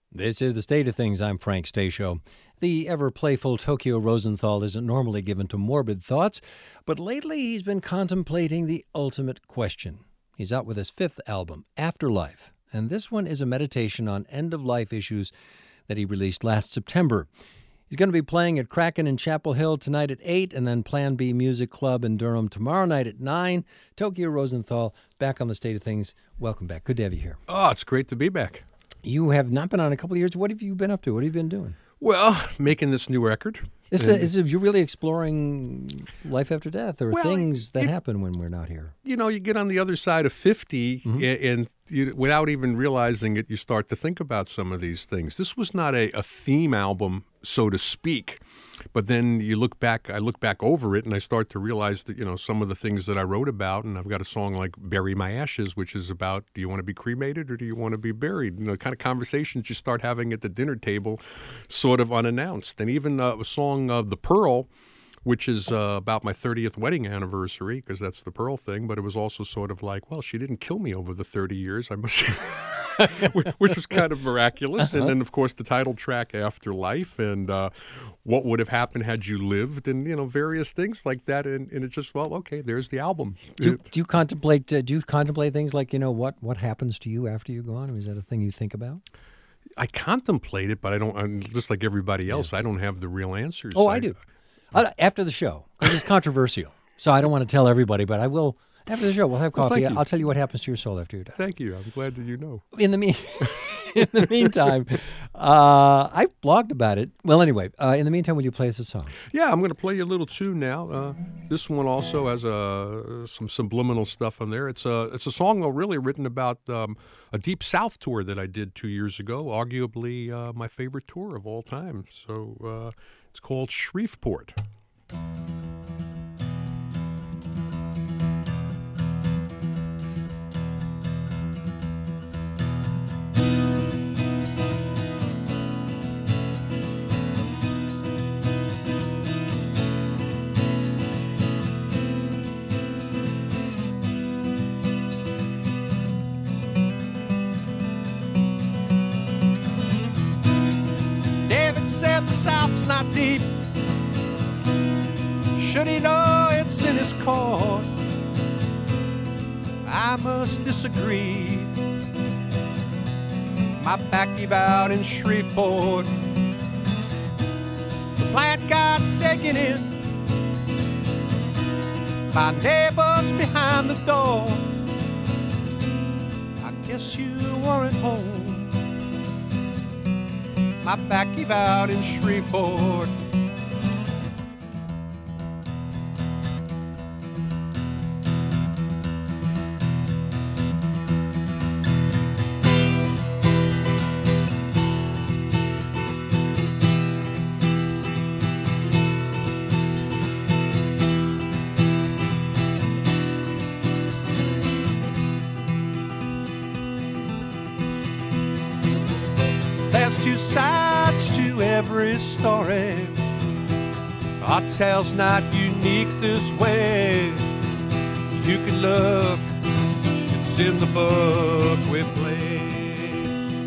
This is The State of Things. I'm Frank Stasio. The ever-playful Tokyo Rosenthal isn't normally given to morbid thoughts, but lately he's been contemplating the ultimate question. He's out with his fifth album, Afterlife, and this one is a meditation on end-of-life issues that he released last September. He's going to be playing at Kraken in Chapel Hill tonight at 8, and then Plan B Music Club in Durham tomorrow night at 9. Tokyo Rosenthal, back on The State of Things. Welcome back. Good to have you here. Oh, it's great to be back. You have not been on a couple of years. What have you been up to? What have you been doing? Well, making this new record. You're really exploring life after death or things that happen when we're not here. You know, you get on the other side of 50 and you, without even realizing it, you start to think about some of these things. This was not a theme album, so to speak. But then I look back over it and I start to realize that, you know, some of the things that I wrote about, and I've got a song like Bury My Ashes, which is about, do you want to be cremated or do you want to be buried? You know, the kind of conversations you start having at the dinner table, sort of unannounced. And even a song, The Pearl, which is about my 30th wedding anniversary, because that's the Pearl thing, but it was also sort of like, well, she didn't kill me over the 30 years, I must which was kind of miraculous. And then, of course, the title track, Afterlife, and what would have happened had you lived, and, you know, various things like that. And it just, well, okay, there's the album. Do you contemplate things like, you know, what happens to you after you're gone? Or is that a thing you think about? I contemplate it, but I don't, I'm just like everybody else, I don't have the real answers. Oh, I do. After the show, because it's controversial. So I don't want to tell everybody, but I will. After the show, we'll have coffee. I'll tell you what happens to your soul after you're done. Thank you. I'm glad that you know. In the meantime, I've blogged about it. Well, anyway, in the meantime, will you play us a song? Yeah, I'm going to play you a little tune now. This one also has some subliminal stuff on there. It's a song really written about a Deep South tour that I did 2 years ago, arguably my favorite tour of all time. So it's called Shreveport. The South's not deep. Should he know it's in his court? I must disagree. My back gave out in Shreveport. The plant got taken in by neighbors behind the door. I guess you weren't home. My back gave out in Shreveport. There's two sides to every story. Our tale's not unique this way. You can look, it's in the book we play.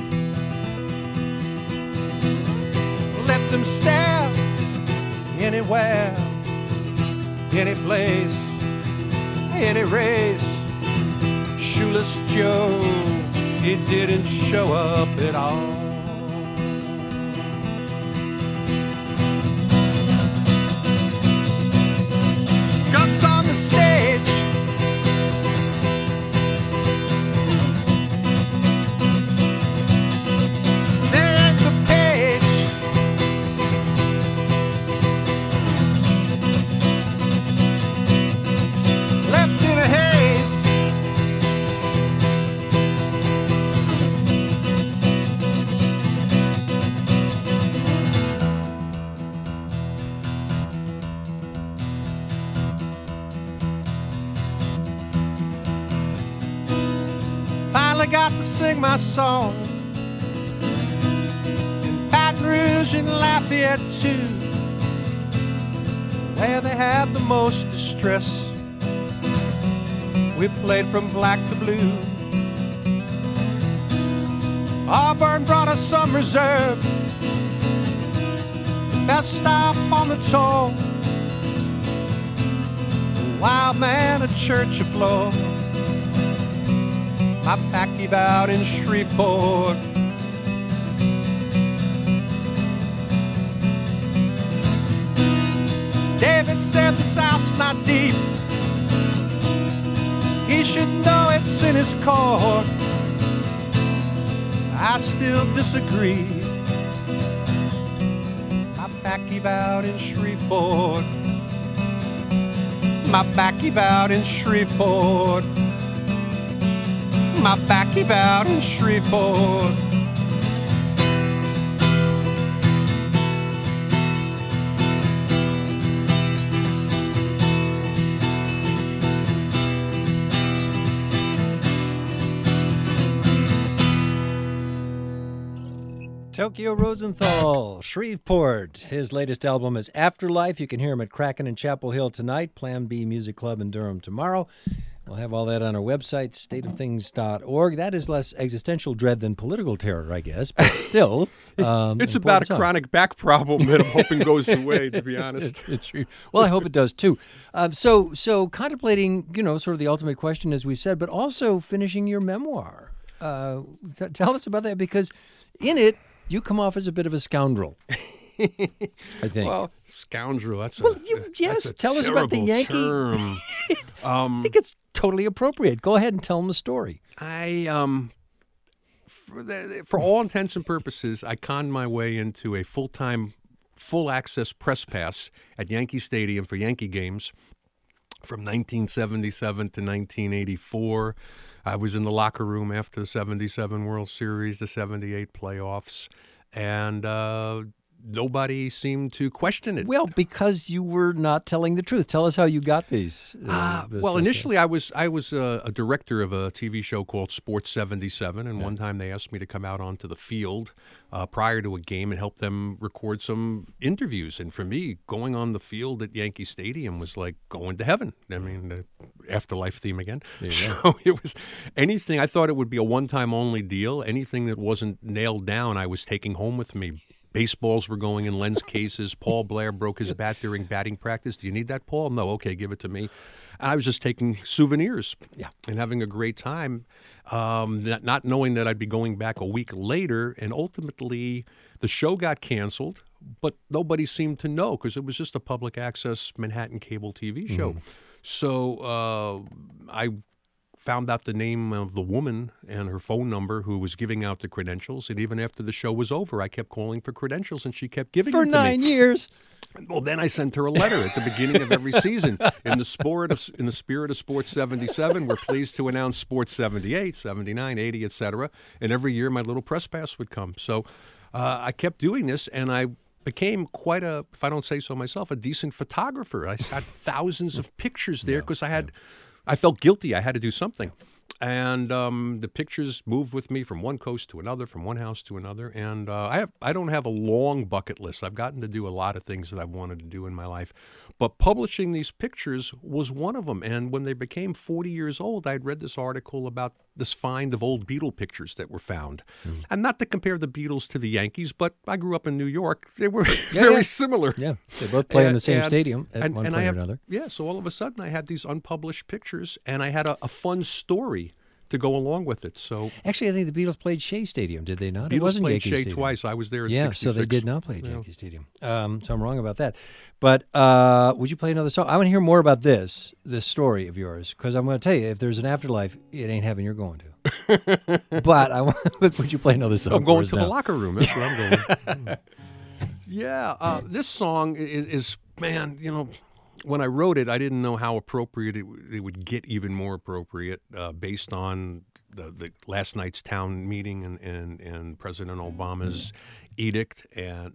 Let them stare anywhere, any place, any race. Shoeless Joe, he didn't show up at all. Finally got to sing my song in Baton Rouge and Lafayette too, where they had the most distress. We played from black to blue. Auburn brought us some reserve, the best stop on the toll. Wild man at Church afloat, my pack gave out in Shreveport. David said the South's not deep, he should know it's in his core. I still disagree, my back gave out in Shreveport. My back gave out in Shreveport. My back gave out in Shreveport. Tokyo Rosenthal, Shreveport. His latest album is Afterlife. You can hear him at Kraken in Chapel Hill tonight, Plan B Music Club in Durham tomorrow. We'll have all that on our website, stateofthings.org. That is less existential dread than political terror, I guess, but still. It's about a chronic back problem that I'm hoping goes away, to be honest. It's true. Well, I hope it does, too. So contemplating, sort of the ultimate question, as we said, but also finishing your memoir. Tell us about that, because in it, you come off as a bit of a scoundrel, I think. Well, scoundrel, that's yes, a tell us about the Yankee term. I think it's totally appropriate. Go ahead and tell them the story. For all intents and purposes, I conned my way into a full-time, full-access press pass at Yankee Stadium for Yankee games from 1977 to 1984. I was in the locker room after the 77 World Series, the 78 playoffs, and nobody seemed to question it. Well, because you were not telling the truth. Tell us how you got these. Well, initially I was a director of a TV show called Sports 77, and one time they asked me to come out onto the field prior to a game and help them record some interviews. And for me, going on the field at Yankee Stadium was like going to heaven. I mean, the afterlife theme again. So it was anything. I thought it would be a one-time only deal. Anything that wasn't nailed down, I was taking home with me. Baseballs were going in lens cases. Paul Blair broke his bat during batting practice. Do you need that, Paul? No. Okay, give it to me. I was just taking souvenirs and having a great time, not knowing that I'd be going back a week later. And ultimately, the show got canceled, but nobody seemed to know because it was just a public access Manhattan cable TV show. Mm-hmm. So I found out the name of the woman and her phone number who was giving out the credentials. And even after the show was over, I kept calling for credentials, and she kept giving them to me. For 9 years. Well, then I sent her a letter at the beginning of every season. In the spirit of Sports 77, we're pleased to announce Sports 78, 79, 80, etc. And every year my little press pass would come. So I kept doing this, and I became quite a, if I don't say so myself, a decent photographer. I had thousands of pictures there because I felt guilty. I had to do something. And the pictures moved with me from one coast to another, from one house to another. And I don't have a long bucket list. I've gotten to do a lot of things that I've wanted to do in my life. But publishing these pictures was one of them. And when they became 40 years old, I'd read this article about this find of old Beatle pictures that were found. Mm. And not to compare the Beatles to the Yankees, but I grew up in New York. They were very similar. Yeah, they both play in the same stadium at one point or another. Yeah, so all of a sudden I had these unpublished pictures, and I had a fun story to go along with it. So actually, I think the Beatles played Shea Stadium, did they not? Beatles it wasn't played Yankee Shea Stadium. Twice. I was there in 66. So they did not play at Yankee Stadium. So I'm wrong about that. But would you play another song? I want to hear more about this story of yours, because I'm going to tell you, if there's an afterlife, it ain't heaven you're going to. But would you play another song? I'm going to the locker room. That's where I'm going. This song is, man, when I wrote it, I didn't know how appropriate it would get even more appropriate based on the last night's town meeting and President Obama's edict and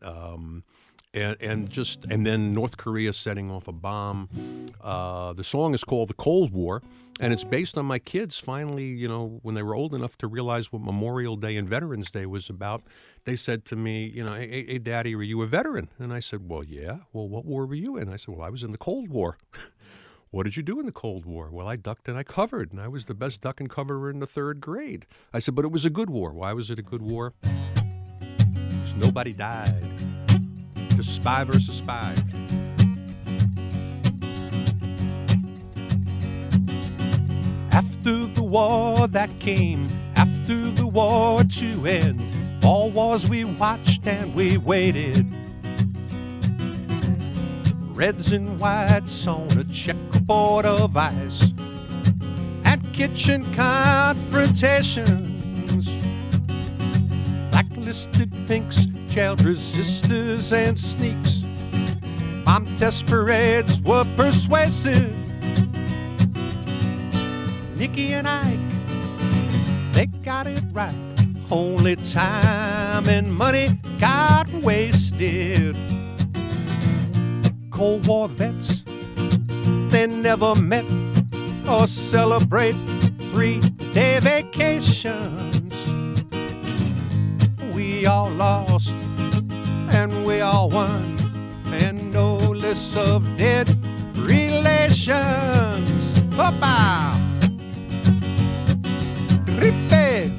then North Korea setting off a bomb. The song is called "The Cold War," and it's based on my kids finally, when they were old enough to realize what Memorial Day and Veterans Day was about. They said to me, hey, Daddy, were you a veteran? And I said, well, yeah. Well, what war were you in? I said, well, I was in the Cold War. What did you do in the Cold War? Well, I ducked and I covered, and I was the best duck and coverer in the 3rd grade. I said, but it was a good war. Why was it a good war? Because nobody died. Just spy versus spy. After the war that came, after the war to end, all wars we watched and we waited. Reds and whites on a checkerboard of ice, and kitchen confrontations. Blacklisted pinks, jailed resistors and sneaks. Bomb test parades were persuasive. Nicky and Ike, they got it right. Only time and money got wasted. Cold War vets, they never met or celebrate 3-day vacations. We all lost and we all won, and no list of dead relations. Opa! Ripe!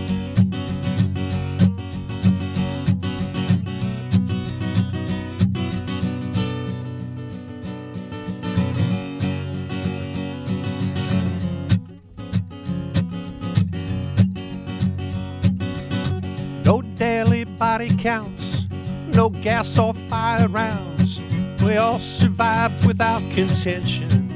No daily body counts, no gas or fire rounds. We all survived without contention.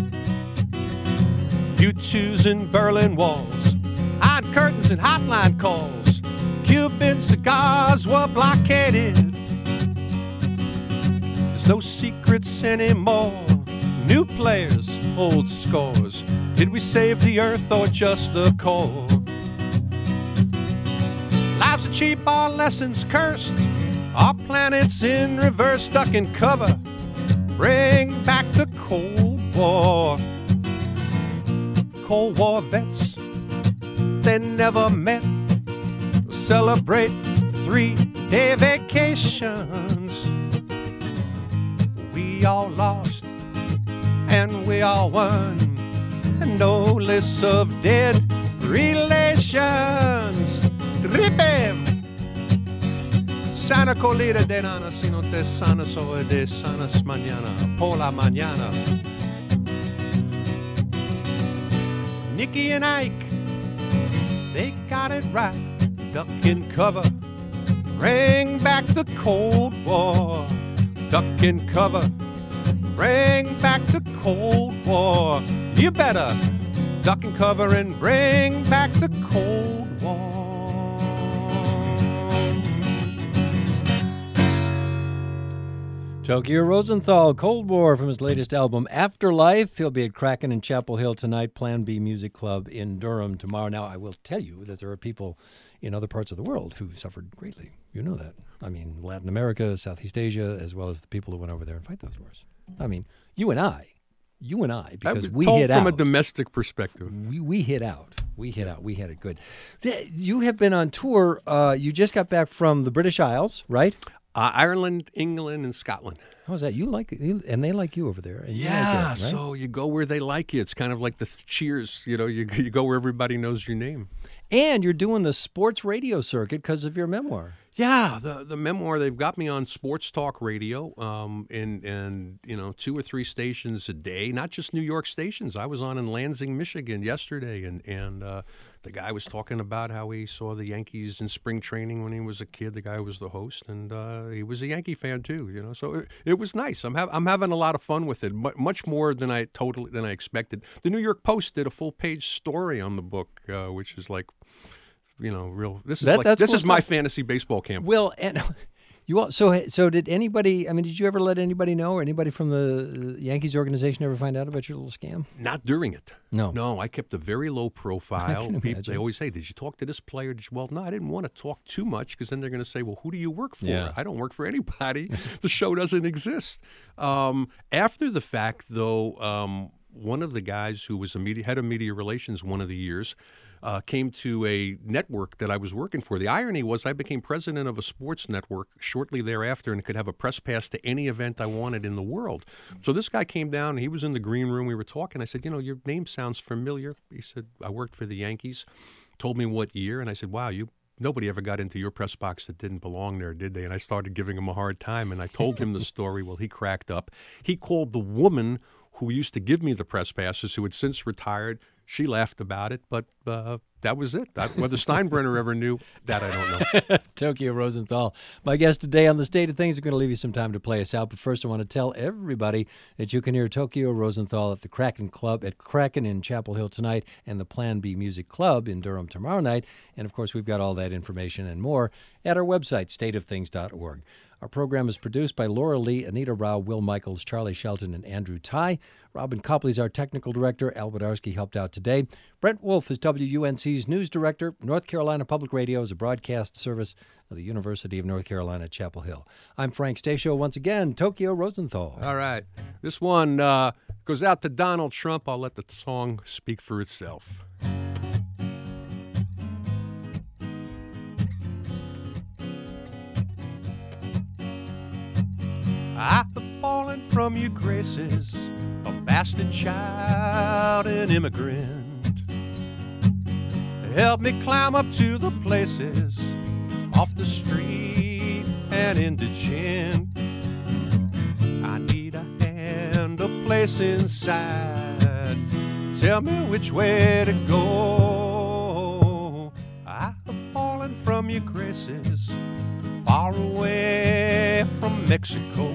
U-2s and Berlin walls, iron curtains and hotline calls. Cuban cigars were blockaded. There's no secrets anymore. New players, old scores. Did we save the earth or just the core? Lives are cheap, our lessons cursed. Our planet's in reverse, duck and cover. Bring back the Cold War. Cold War vets, they never met. Celebrate 3-day vacations. We all lost and we all won, and no list of dead relations. Ripem! Sana colira de nana, si no te sanas hoy de sanas mañana, por la mañana. Nicky and Ike, they got it right. Duck and cover, bring back the Cold War. Duck and cover, bring back the Cold War. You better duck and cover and bring back the Cold War. Tokyo Rosenthal, Cold War, from his latest album, Afterlife. He'll be at Kraken in Chapel Hill tonight, Plan B Music Club in Durham tomorrow. Now, I will tell you that there are people in other parts of the world who suffered greatly. You know that. I mean, Latin America, Southeast Asia, as well as the people who went over there and fight those wars. I mean, you and I, because we hit out. From a domestic perspective. We hit out. We hit out. We had it good. You have been on tour. You just got back from the British Isles, right? Ireland, England, and Scotland. How's that? You like it, and they like you over there. And Yeah, you like it, right? So you go where they like you. It's kind of like the Cheers. You know, you go where everybody knows your name. And you're doing the sports radio circuit because of your memoir. Yeah, the memoir, they've got me on sports talk radio, and 2 or 3 stations a day, not just New York stations. I was on in Lansing, Michigan yesterday, and the guy was talking about how he saw the Yankees in spring training when he was a kid. The guy who was the host, and he was a Yankee fan too. You know, so it was nice. I'm having a lot of fun with it, much more than I expected. The New York Post did a full page story on the book, which is like, real. This is my fantasy baseball camp. Well, and you all, so did anybody? I mean, did you ever let anybody know, or anybody from the Yankees organization ever find out about your little scam? Not during it. No. I kept a very low profile. People, they always say, "Did you talk to this player?" Well, no, I didn't want to talk too much because then they're going to say, "Well, who do you work for?" Yeah. I don't work for anybody. The show doesn't exist. After the fact, though, one of the guys who was head of media relations one of the years came to a network that I was working for. The irony was I became president of a sports network shortly thereafter and could have a press pass to any event I wanted in the world. So this guy came down, and he was in the green room. We were talking. I said, your name sounds familiar. He said, I worked for the Yankees. Told me what year, and I said, wow, nobody ever got into your press box that didn't belong there, did they? And I started giving him a hard time, and I told him the story. Well, he cracked up. He called the woman who used to give me the press passes, who had since retired. She laughed about it, but that was it. Whether Steinbrenner ever knew, that I don't know. Tokyo Rosenthal, my guest today on The State of Things. I'm going to leave you some time to play us out, but first I want to tell everybody that you can hear Tokyo Rosenthal at the Kraken Club at Kraken in Chapel Hill tonight and the Plan B Music Club in Durham tomorrow night. And, of course, we've got all that information and more at our website, stateofthings.org. Our program is produced by Laura Lee, Anita Rao, Will Michaels, Charlie Shelton, and Andrew Ty. Robin Copley's our technical director. Al Badarski helped out today. Brent Wolf is WUNC's news director. North Carolina Public Radio is a broadcast service of the University of North Carolina, Chapel Hill. I'm Frank Stasio. Once again, Tokyo Rosenthal. All right. This one goes out to Donald Trump. I'll let the song speak for itself. I have fallen from your graces, a bastard child, an immigrant. Help me climb up to the places, off the street and indigent. I need a hand, a place inside. Tell me which way to go. I have fallen from your graces, far away from Mexico.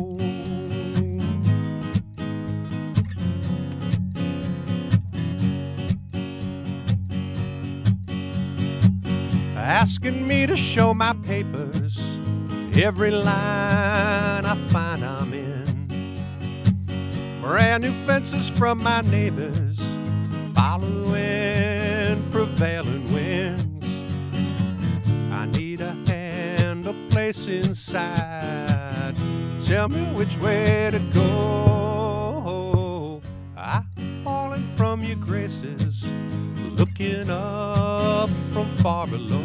Asking me to show my papers, every line I find I'm in. Brand new fences from my neighbors, following prevailing winds. I need a hand, a place inside. Tell me which way to go. I've fallen from your graces, looking up from far below.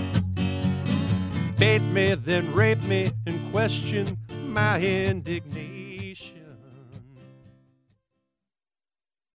Bait me, then rape me, and question my indignation.